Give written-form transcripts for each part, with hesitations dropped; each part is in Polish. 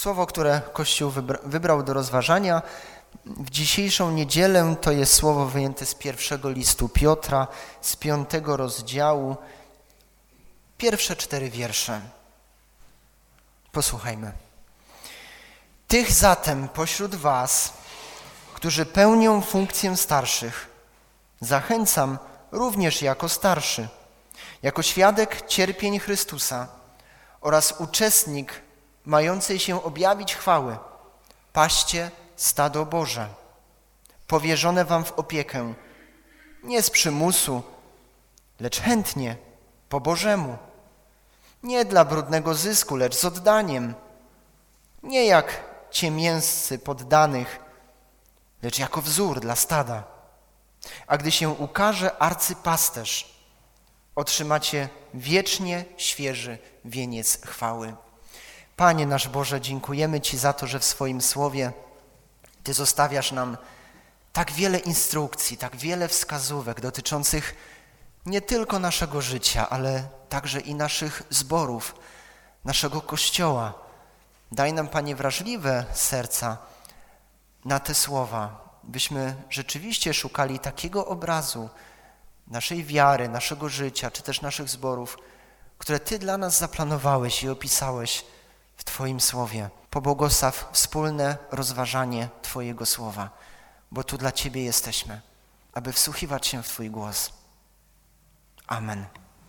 Słowo, które Kościół wybrał do rozważania w dzisiejszą niedzielę, to jest słowo wyjęte z pierwszego listu Piotra, z 5 rozdziału, pierwsze 4 wiersze. Posłuchajmy. Tych zatem pośród was, którzy pełnią funkcję starszych, zachęcam również jako starszy, jako świadek cierpień Chrystusa oraz uczestnik mającej się objawić chwały. Paście stado Boże, powierzone wam w opiekę, nie z przymusu, lecz chętnie, po Bożemu, nie dla brudnego zysku, lecz z oddaniem, nie jak ciemięscy poddanych, lecz jako wzór dla stada. A gdy się ukaże arcypasterz, otrzymacie wiecznie świeży wieniec chwały. Panie nasz Boże, dziękujemy Ci za to, że w swoim Słowie Ty zostawiasz nam tak wiele instrukcji, tak wiele wskazówek dotyczących nie tylko naszego życia, ale także i naszych zborów, naszego Kościoła. Daj nam, Panie, wrażliwe serca na te słowa, byśmy rzeczywiście szukali takiego obrazu naszej wiary, naszego życia, czy też naszych zborów, które Ty dla nas zaplanowałeś i opisałeś w Twoim Słowie. Pobłogosław wspólne rozważanie Twojego Słowa, bo tu dla Ciebie jesteśmy, aby wsłuchiwać się w Twój głos. Amen.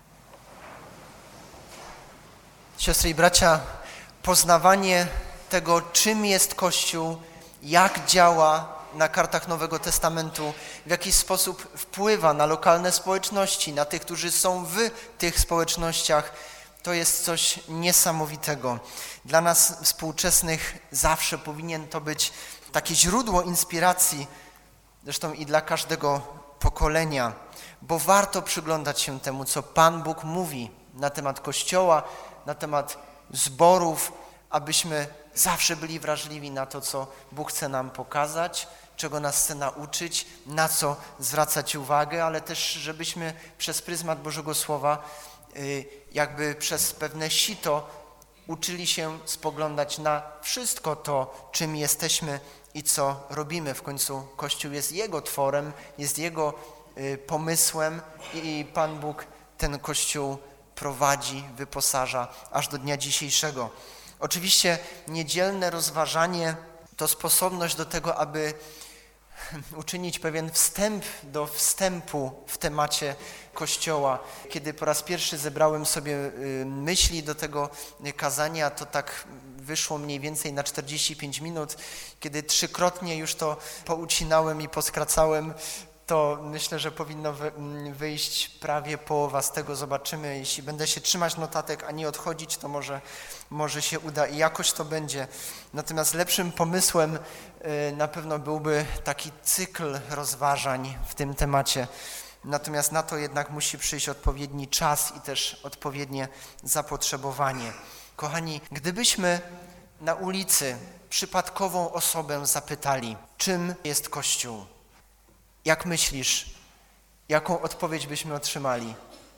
Siostry i bracia, poznawanie tego, czym jest Kościół, jak działa na kartach Nowego Testamentu, w jaki sposób wpływa na lokalne społeczności, na tych, którzy są w tych społecznościach, to jest coś niesamowitego. Dla nas współczesnych zawsze powinien to być takie źródło inspiracji, zresztą i dla każdego pokolenia, bo warto przyglądać się temu, co Pan Bóg mówi na temat Kościoła, na temat zborów, abyśmy zawsze byli wrażliwi na to, co Bóg chce nam pokazać, czego nas chce nauczyć, na co zwracać uwagę, ale też, żebyśmy przez pryzmat Bożego Słowa jakby przez pewne sito uczyli się spoglądać na wszystko to, czym jesteśmy i co robimy. W końcu Kościół jest Jego tworem, jest Jego pomysłem i Pan Bóg ten Kościół prowadzi, wyposaża aż do dnia dzisiejszego. Oczywiście niedzielne rozważanie to sposobność do tego, aby uczynić pewien wstęp do wstępu w temacie Kościoła. Kiedy po raz pierwszy zebrałem sobie myśli do tego kazania, to tak wyszło mniej więcej na 45 minut. Kiedy 3-krotnie już to poucinałem i poskracałem, to myślę, że powinno wyjść prawie połowa z tego. Zobaczymy. Jeśli będę się trzymać notatek, a nie odchodzić, to może się uda i jakoś to będzie. Natomiast lepszym pomysłem na pewno byłby taki cykl rozważań w tym temacie. Natomiast na to jednak musi przyjść odpowiedni czas i też odpowiednie zapotrzebowanie. Kochani, gdybyśmy na ulicy przypadkową osobę zapytali, czym jest Kościół? Jak myślisz, jaką odpowiedź byśmy otrzymali?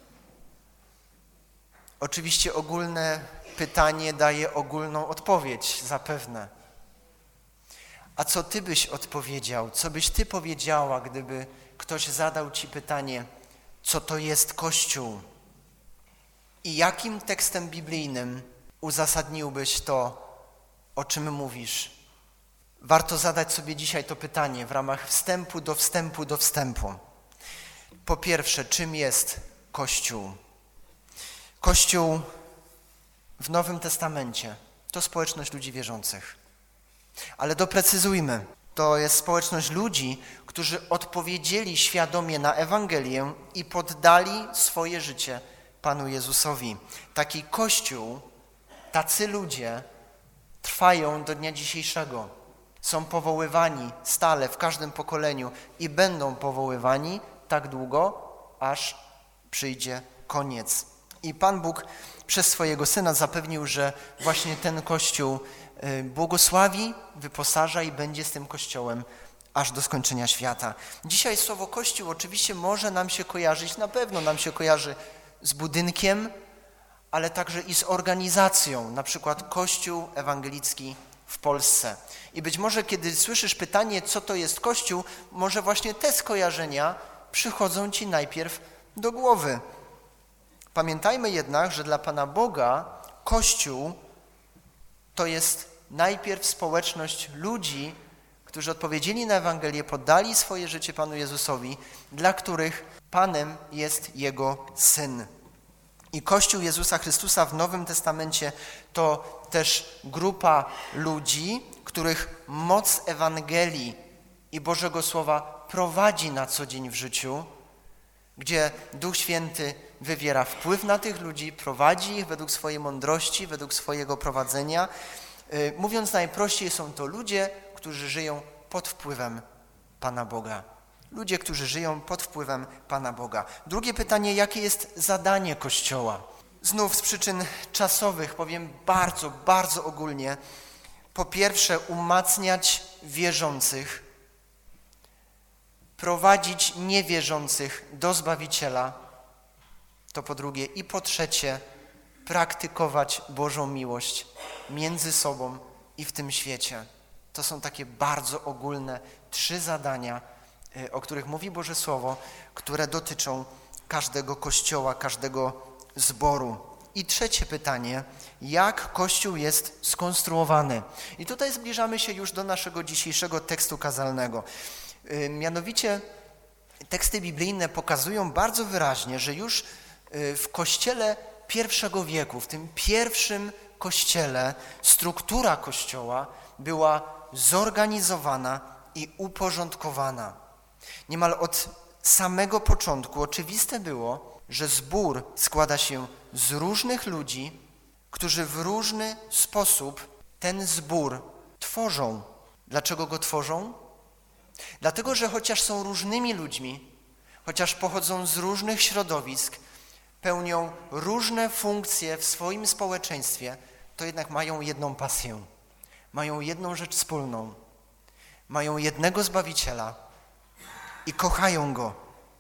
Oczywiście ogólne pytanie daje ogólną odpowiedź, zapewne. A co ty byś odpowiedział? Co byś ty powiedziała, gdyby ktoś zadał ci pytanie, co to jest Kościół? I jakim tekstem biblijnym uzasadniłbyś to, o czym mówisz? Warto zadać sobie dzisiaj to pytanie w ramach wstępu do wstępu. Po pierwsze, czym jest Kościół? Kościół w Nowym Testamencie to społeczność ludzi wierzących. Ale doprecyzujmy, to jest społeczność ludzi, którzy odpowiedzieli świadomie na Ewangelię i poddali swoje życie Panu Jezusowi. Taki Kościół, tacy ludzie trwają do dnia dzisiejszego. Są powoływani stale w każdym pokoleniu i będą powoływani tak długo, aż przyjdzie koniec. I Pan Bóg przez swojego Syna zapewnił, że właśnie ten Kościół błogosławi, wyposaża i będzie z tym Kościołem aż do skończenia świata. Dzisiaj słowo Kościół oczywiście może nam się kojarzyć, na pewno nam się kojarzy z budynkiem, ale także i z organizacją, na przykład Kościół Ewangelicki w Polsce. I być może kiedy słyszysz pytanie, co to jest Kościół, może właśnie te skojarzenia przychodzą ci najpierw do głowy. Pamiętajmy jednak, że dla Pana Boga Kościół to jest najpierw społeczność ludzi, którzy odpowiedzieli na Ewangelię, poddali swoje życie Panu Jezusowi, dla których Panem jest Jego Syn. I Kościół Jezusa Chrystusa w Nowym Testamencie to też grupa ludzi, których moc Ewangelii i Bożego Słowa prowadzi na co dzień w życiu, gdzie Duch Święty wywiera wpływ na tych ludzi, prowadzi ich według swojej mądrości, według swojego prowadzenia. Mówiąc najprościej, są to ludzie, którzy żyją pod wpływem Pana Boga. Ludzie, którzy żyją pod wpływem Pana Boga. Drugie pytanie, jakie jest zadanie Kościoła? Znów z przyczyn czasowych powiem bardzo, bardzo ogólnie. Po pierwsze, umacniać wierzących, prowadzić niewierzących do Zbawiciela. To po drugie. I po trzecie, praktykować Bożą miłość między sobą i w tym świecie. To są takie bardzo ogólne 3 zadania, o których mówi Boże Słowo, które dotyczą każdego kościoła, każdego zboru. I trzecie pytanie, jak Kościół jest skonstruowany? I tutaj zbliżamy się już do naszego dzisiejszego tekstu kazalnego. Mianowicie teksty biblijne pokazują bardzo wyraźnie, że już w Kościele I wieku, w tym pierwszym Kościele, struktura Kościoła była zorganizowana i uporządkowana. Niemal od samego początku oczywiste było, że zbór składa się z różnych ludzi, którzy w różny sposób ten zbór tworzą. Dlaczego go tworzą? Dlatego, że chociaż są różnymi ludźmi, chociaż pochodzą z różnych środowisk, pełnią różne funkcje w swoim społeczeństwie, to jednak mają jedną pasję, mają jedną rzecz wspólną, mają jednego Zbawiciela i kochają Go.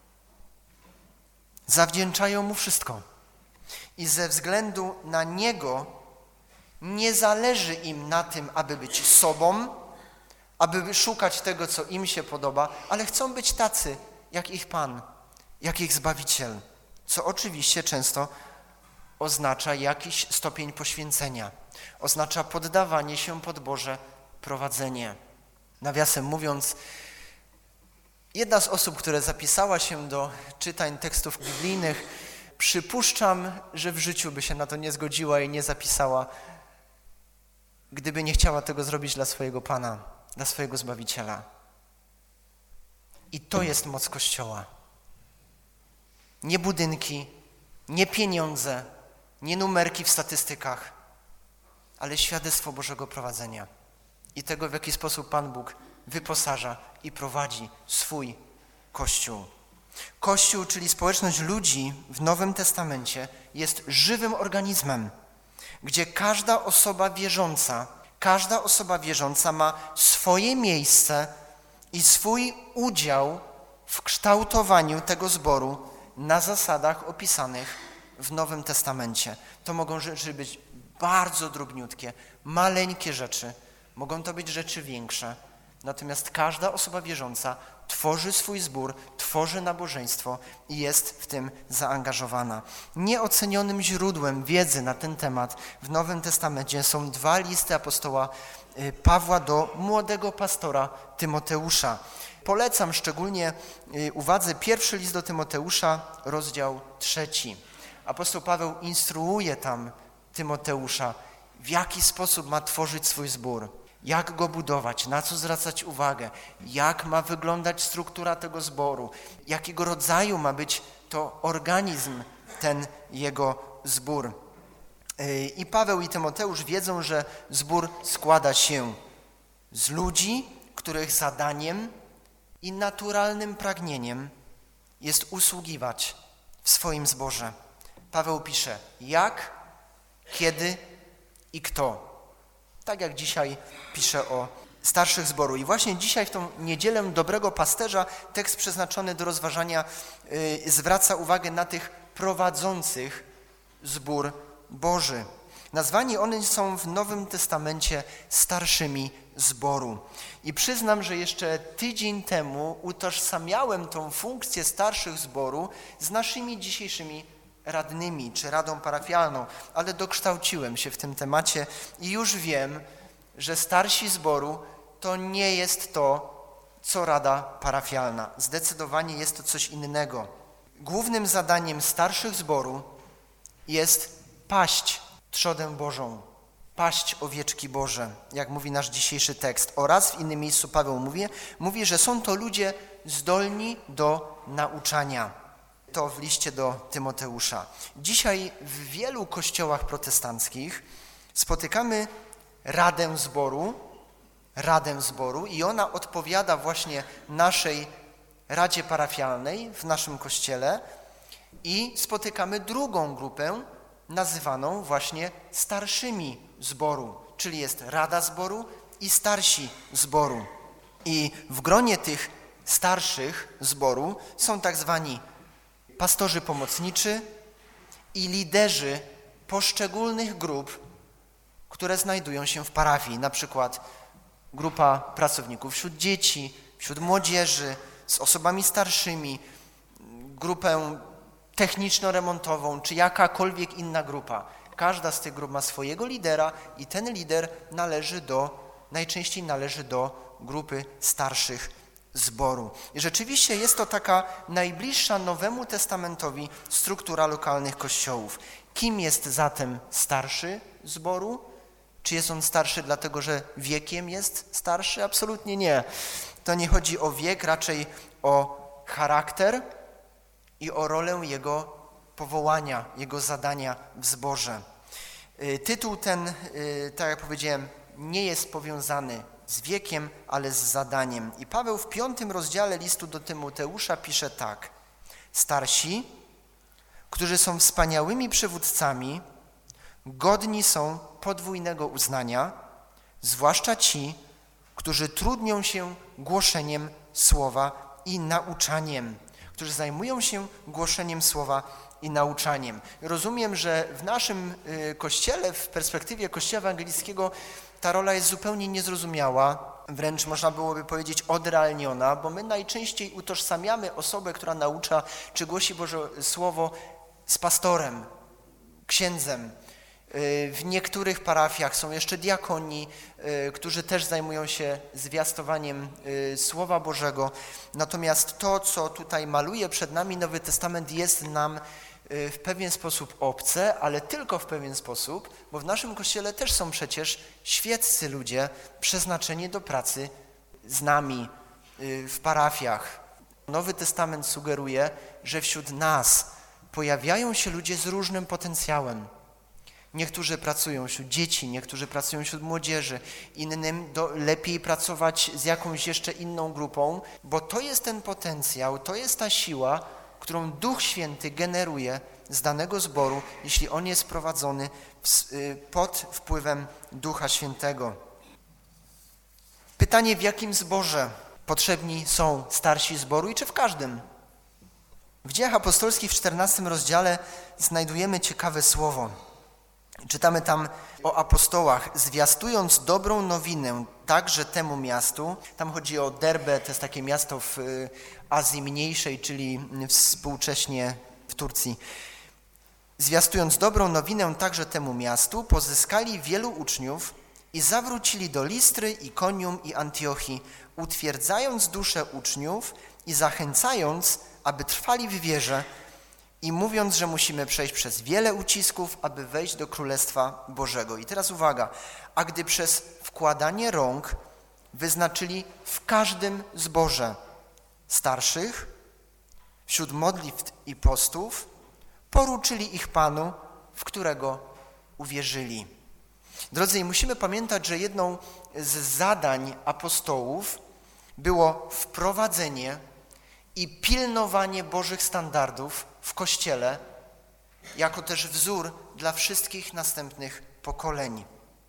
Zawdzięczają Mu wszystko i ze względu na Niego nie zależy im na tym, aby być sobą, aby szukać tego, co im się podoba, ale chcą być tacy, jak ich Pan, jak ich Zbawiciel, co oczywiście często oznacza jakiś stopień poświęcenia, oznacza poddawanie się pod Boże prowadzenie. Nawiasem mówiąc, jedna z osób, która zapisała się do czytań tekstów biblijnych, przypuszczam, że w życiu by się na to nie zgodziła i nie zapisała, gdyby nie chciała tego zrobić dla swojego Pana, dla swojego Zbawiciela. I to jest moc Kościoła. Nie budynki, nie pieniądze, nie numerki w statystykach, ale świadectwo Bożego prowadzenia i tego, w jaki sposób Pan Bóg wyposaża i prowadzi swój Kościół. Kościół, czyli społeczność ludzi w Nowym Testamencie, jest żywym organizmem, gdzie każda osoba wierząca ma swoje miejsce i swój udział w kształtowaniu tego zboru na zasadach opisanych w Nowym Testamencie. To mogą rzeczy być bardzo drobniutkie, maleńkie rzeczy, mogą to być rzeczy większe. Natomiast każda osoba wierząca tworzy swój zbór, tworzy nabożeństwo i jest w tym zaangażowana. Nieocenionym źródłem wiedzy na ten temat w Nowym Testamencie są 2 listy apostoła Pawła do młodego pastora Tymoteusza. Polecam szczególnie uwadze 1 list do Tymoteusza, rozdział 3. Apostoł Paweł instruuje tam Tymoteusza, w jaki sposób ma tworzyć swój zbór, jak go budować, na co zwracać uwagę, jak ma wyglądać struktura tego zboru, jakiego rodzaju ma być to organizm, ten jego zbór. I Paweł i Tymoteusz wiedzą, że zbór składa się z ludzi, których zadaniem i naturalnym pragnieniem jest usługiwać w swoim zborze. Paweł pisze, jak, kiedy i kto. Tak jak dzisiaj pisze o starszych zboru. I właśnie dzisiaj w tą niedzielę Dobrego Pasterza tekst przeznaczony do rozważania zwraca uwagę na tych prowadzących zbór Boży. Nazwani oni są w Nowym Testamencie starszymi zboru. I przyznam, że jeszcze tydzień temu utożsamiałem tą funkcję starszych zboru z naszymi dzisiejszymi radnymi czy radą parafialną, ale dokształciłem się w tym temacie i już wiem, że starsi zboru to nie jest to, co rada parafialna. Zdecydowanie jest to coś innego. Głównym zadaniem starszych zboru jest paść trzodę Bożą, paść owieczki Boże, jak mówi nasz dzisiejszy tekst. Oraz w innym miejscu Paweł mówi, że są to ludzie zdolni do nauczania. To w liście do Tymoteusza. Dzisiaj w wielu kościołach protestanckich spotykamy radę zboru i ona odpowiada właśnie naszej radzie parafialnej w naszym kościele i spotykamy drugą grupę nazywaną właśnie starszymi zboru, czyli jest rada zboru i starsi zboru. I w gronie tych starszych zboru są tak zwani pastorzy pomocniczy i liderzy poszczególnych grup, które znajdują się w parafii, na przykład grupa pracowników wśród dzieci, wśród młodzieży, z osobami starszymi, grupę techniczno-remontową, czy jakakolwiek inna grupa. Każda z tych grup ma swojego lidera i ten lider najczęściej należy do grupy starszych zboru. I rzeczywiście jest to taka najbliższa Nowemu Testamentowi struktura lokalnych kościołów. Kim jest zatem starszy zboru? Czy jest on starszy dlatego, że wiekiem jest starszy? Absolutnie nie. To nie chodzi o wiek, raczej o charakter i o rolę jego powołania, jego zadania w zborze. Tytuł ten, tak jak powiedziałem, nie jest powiązany z wiekiem, ale z zadaniem. I Paweł w 5 rozdziale listu do Tymoteusza pisze tak. Starsi, którzy są wspaniałymi przywódcami, godni są podwójnego uznania, zwłaszcza ci, którzy trudnią się głoszeniem słowa i nauczaniem, którzy zajmują się głoszeniem słowa i nauczaniem. Rozumiem, że w naszym Kościele, w perspektywie Kościoła ewangelickiego ta rola jest zupełnie niezrozumiała, wręcz można byłoby powiedzieć odrealniona, bo my najczęściej utożsamiamy osobę, która naucza czy głosi Boże Słowo z pastorem, księdzem. W niektórych parafiach są jeszcze diakoni, którzy też zajmują się zwiastowaniem Słowa Bożego. Natomiast to, co tutaj maluje przed nami Nowy Testament, jest nam w pewien sposób obce, ale tylko w pewien sposób, bo w naszym Kościele też są przecież świeccy ludzie przeznaczeni do pracy z nami w parafiach. Nowy Testament sugeruje, że wśród nas pojawiają się ludzie z różnym potencjałem. Niektórzy pracują wśród dzieci, niektórzy pracują wśród młodzieży, innym lepiej pracować z jakąś jeszcze inną grupą, bo to jest ten potencjał, to jest ta siła, którą Duch Święty generuje z danego zboru, jeśli on jest prowadzony pod wpływem Ducha Świętego. Pytanie, w jakim zborze potrzebni są starsi zboru i czy w każdym? W Dziejach Apostolskich w 14 rozdziale znajdujemy ciekawe słowo. Czytamy tam o apostołach, zwiastując dobrą nowinę także temu miastu. Tam chodzi o Derbę, to jest takie miasto w Azji Mniejszej, czyli współcześnie w Turcji. Zwiastując dobrą nowinę także temu miastu, pozyskali wielu uczniów i zawrócili do Listry, Ikonium i Antiochii, utwierdzając duszę uczniów i zachęcając, aby trwali w wierze, i mówiąc, że musimy przejść przez wiele ucisków, aby wejść do Królestwa Bożego. I teraz uwaga, a gdy przez wkładanie rąk wyznaczyli w każdym zborze starszych, wśród modlitw i postów, poruczyli ich Panu, w którego uwierzyli. Drodzy, musimy pamiętać, że jedną z zadań apostołów było wprowadzenie i pilnowanie Bożych standardów w Kościele, jako też wzór dla wszystkich następnych pokoleń.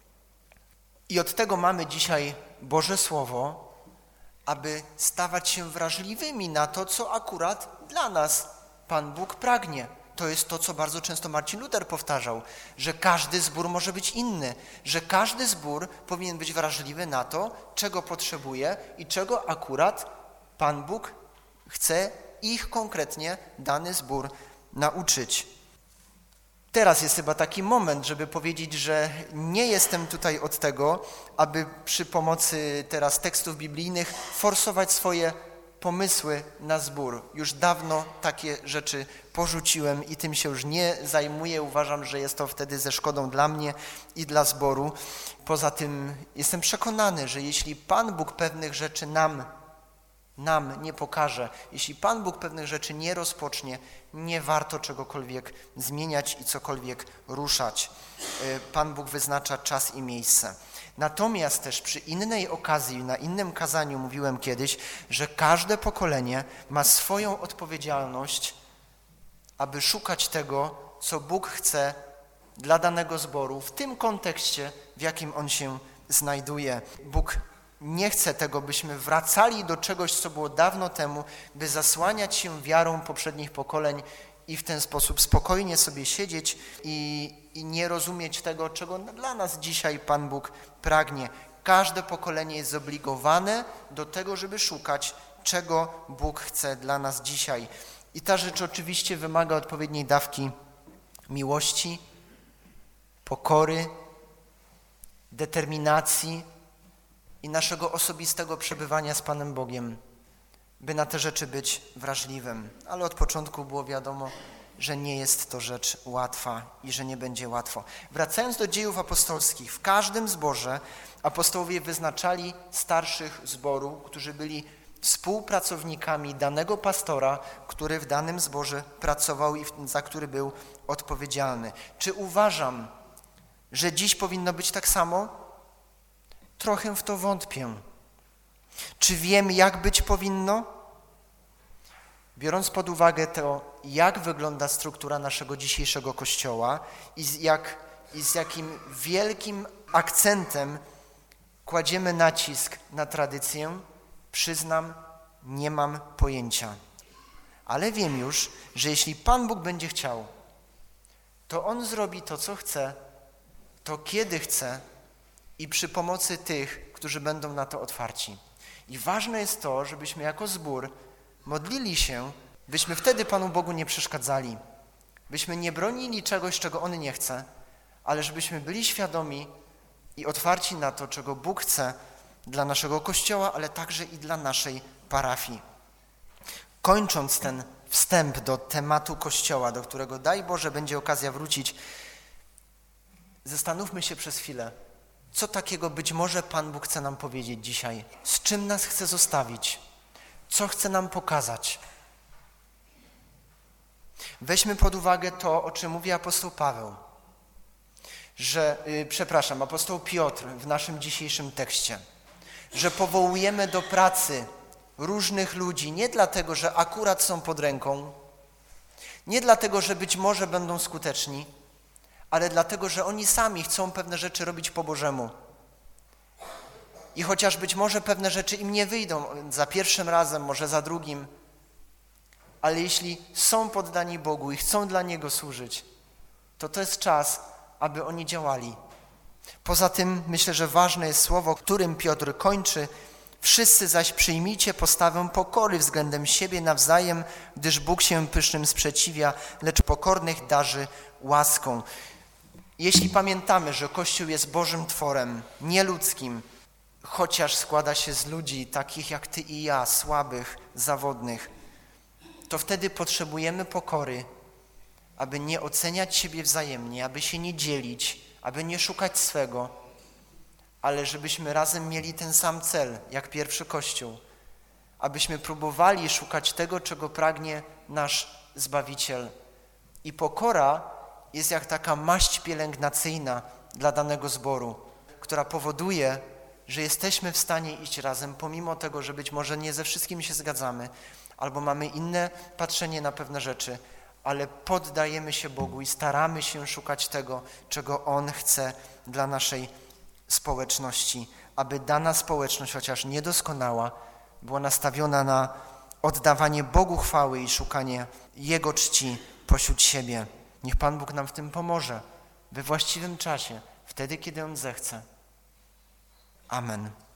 I od tego mamy dzisiaj Boże Słowo, aby stawać się wrażliwymi na to, co akurat dla nas Pan Bóg pragnie. to jest to, co bardzo często Marcin Luther powtarzał, że każdy zbór może być inny, że każdy zbór powinien być wrażliwy na to, czego potrzebuje i czego akurat Pan Bóg chce ich konkretnie dany zbór nauczyć. Teraz jest chyba taki moment, żeby powiedzieć, że nie jestem tutaj od tego, aby przy pomocy teraz tekstów biblijnych forsować swoje pomysły na zbór. Już dawno takie rzeczy porzuciłem i tym się już nie zajmuję. Uważam, że jest to wtedy ze szkodą dla mnie i dla zboru. Poza tym jestem przekonany, że jeśli Pan Bóg pewnych rzeczy nam nie pokaże, jeśli Pan Bóg pewnych rzeczy nie rozpocznie, nie warto czegokolwiek zmieniać i cokolwiek ruszać. Pan Bóg wyznacza czas i miejsce. Natomiast też przy innej okazji, na innym kazaniu mówiłem kiedyś, że każde pokolenie ma swoją odpowiedzialność, aby szukać tego, co Bóg chce dla danego zboru w tym kontekście, w jakim on się znajduje. Bóg nie chce tego, byśmy wracali do czegoś, co było dawno temu, by zasłaniać się wiarą poprzednich pokoleń i w ten sposób spokojnie sobie siedzieć i nie rozumieć tego, czego dla nas dzisiaj Pan Bóg pragnie. Każde pokolenie jest zobligowane do tego, żeby szukać, czego Bóg chce dla nas dzisiaj. I ta rzecz oczywiście wymaga odpowiedniej dawki miłości, pokory, determinacji i naszego osobistego przebywania z Panem Bogiem, by na te rzeczy być wrażliwym. Ale od początku było wiadomo, że nie jest to rzecz łatwa i że nie będzie łatwo. Wracając do dziejów apostolskich, w każdym zborze apostołowie wyznaczali starszych zboru, którzy byli współpracownikami danego pastora, który w danym zborze pracował i za który był odpowiedzialny. Czy uważam, że dziś powinno być tak samo? Trochę w to wątpię. Czy wiem, jak być powinno? Biorąc pod uwagę to, jak wygląda struktura naszego dzisiejszego Kościoła i z jakim wielkim akcentem kładziemy nacisk na tradycję, przyznam, nie mam pojęcia. Ale wiem już, że jeśli Pan Bóg będzie chciał, to On zrobi to, co chce, to kiedy chce i przy pomocy tych, którzy będą na to otwarci. I ważne jest to, żebyśmy jako zbór modlili się, byśmy wtedy Panu Bogu nie przeszkadzali, byśmy nie bronili czegoś, czego On nie chce, ale żebyśmy byli świadomi i otwarci na to, czego Bóg chce dla naszego Kościoła, ale także i dla naszej parafii. Kończąc ten wstęp do tematu Kościoła, do którego daj Boże będzie okazja wrócić, zastanówmy się przez chwilę, co takiego być może Pan Bóg chce nam powiedzieć dzisiaj, z czym nas chce zostawić, co chce nam pokazać. Weźmy pod uwagę to, o czym mówi apostoł Paweł, apostoł Piotr w naszym dzisiejszym tekście, że powołujemy do pracy różnych ludzi nie dlatego, że akurat są pod ręką, nie dlatego, że być może będą skuteczni, ale dlatego, że oni sami chcą pewne rzeczy robić po Bożemu. I chociaż być może pewne rzeczy im nie wyjdą za pierwszym razem, może za drugim, ale jeśli są poddani Bogu i chcą dla Niego służyć, to jest czas, aby oni działali. Poza tym myślę, że ważne jest słowo, którym Piotr kończy: wszyscy zaś przyjmijcie postawę pokory względem siebie nawzajem, gdyż Bóg się pysznym sprzeciwia, lecz pokornych darzy łaską. Jeśli pamiętamy, że Kościół jest Bożym tworem, nieludzkim, chociaż składa się z ludzi takich jak ty i ja, słabych, zawodnych, to wtedy potrzebujemy pokory, aby nie oceniać siebie wzajemnie, aby się nie dzielić, aby nie szukać swego, ale żebyśmy razem mieli ten sam cel, jak pierwszy Kościół, abyśmy próbowali szukać tego, czego pragnie nasz Zbawiciel. I pokora jest jak taka maść pielęgnacyjna dla danego zboru, która powoduje, że jesteśmy w stanie iść razem, pomimo tego, że być może nie ze wszystkim się zgadzamy, albo mamy inne patrzenie na pewne rzeczy, ale poddajemy się Bogu i staramy się szukać tego, czego On chce dla naszej społeczności, aby dana społeczność, chociaż niedoskonała, była nastawiona na oddawanie Bogu chwały i szukanie Jego czci pośród siebie. Niech Pan Bóg nam w tym pomoże, we właściwym czasie, wtedy, kiedy On zechce. Amen.